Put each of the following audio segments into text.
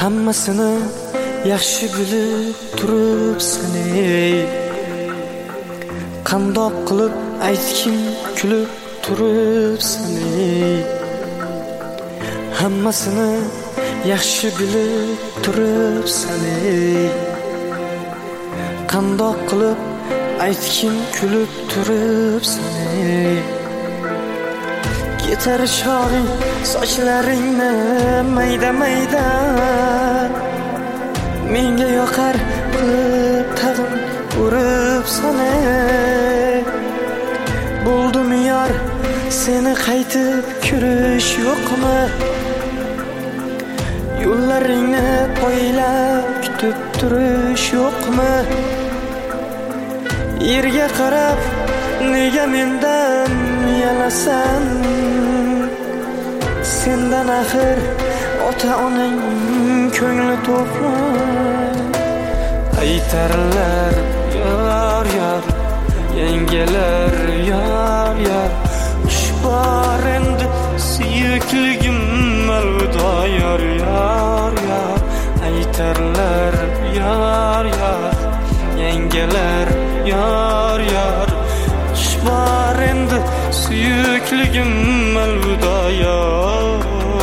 Hammasini yaxshi bilib turibsan ey. Qandoq qilib aytgim kulib turibsan ey. Hammasini yaxshi bilib turibsan ey. Qandoq qilib aytgim kulib turibsan ey. Ketar shoring sochlaringni mayda-mayda, menga yoqar qilib tag'in uribsan ey. Bo'ldimi yor, seni qaytib ko'rish yo'qmi? Yo'llaringni poylab kutib turish yo'qmi? Yerga qarab nega mendan yanasan? Sendan axir ota-onang ko'ngli to'qmi? Aytarlar yor yor, yengelar yor yor, bor endi suyukligim malvido yor yor yor. Aytarlar yor yor, yengelar yor yor, bor endi suyukligim malvido yor.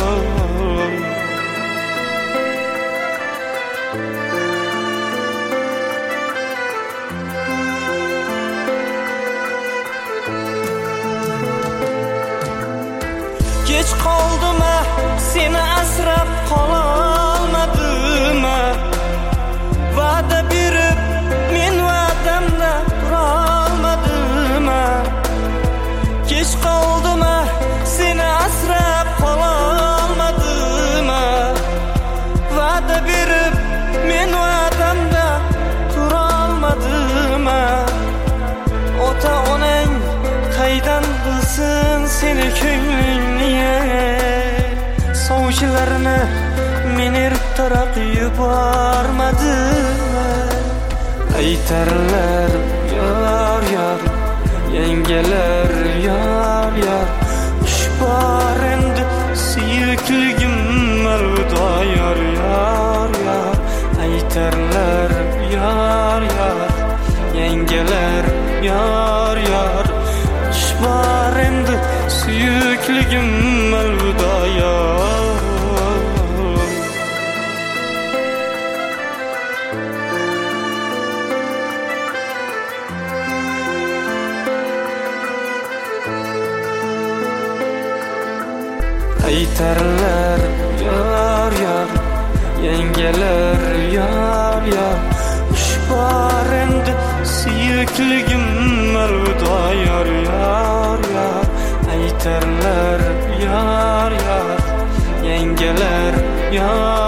Kech qoldimmi, seni asrab qololmadimmi? Va'da berib men va'damda turolmadimmi? Kech qoldimmi, seni asrab qololmadimmi? Va'da berib men va'damda turolmadimmi? Ota-onang qaydan bilsin seni ko'nglingni? Sovchilarni men ertaroq yubormadimmi? Aytarlar yor yor, yengelar yor yor, bor endi suyukligim malvido yor yor yor. Aytarlar yor yor, yengelar yor yor, bor endi suyukligim malvido yor. Aytarlar yor yor, yengelar yor yor, bor endi suyukligim malvido yor yor yor. Aytarlar yor yor, yengelar yor